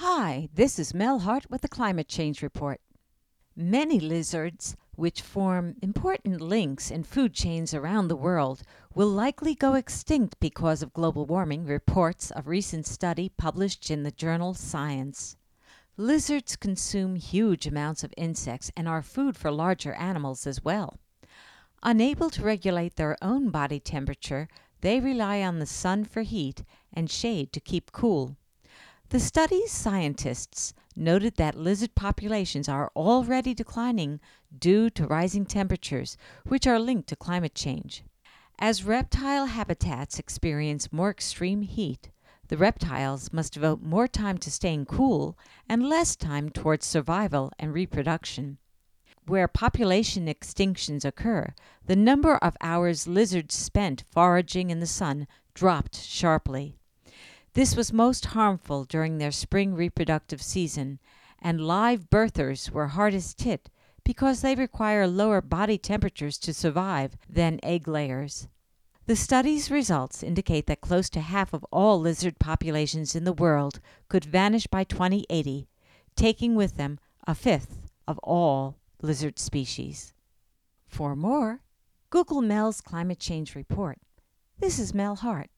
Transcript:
Hi, this is Mel Hart with the Climate Change Report. Many lizards, which form important links in food chains around the world, will likely go extinct because of global warming, reports a recent study published in the journal Science. Lizards consume huge amounts of insects and are food for larger animals as well. Unable to regulate their own body temperature, they rely on the sun for heat and shade to keep cool. The study's scientists noted that lizard populations are already declining due to rising temperatures, which are linked to climate change. As reptile habitats experience more extreme heat, the reptiles must devote more time to staying cool and less time towards survival and reproduction. Where population extinctions occur, the number of hours lizards spent foraging in the sun dropped sharply. This was most harmful during their spring reproductive season, and live birthers were hardest hit because they require lower body temperatures to survive than egg layers. The study's results indicate that close to half of all lizard populations in the world could vanish by 2080, taking with them a fifth of all lizard species. For more, Google Mel's Climate Change Report. This is Mel Hart.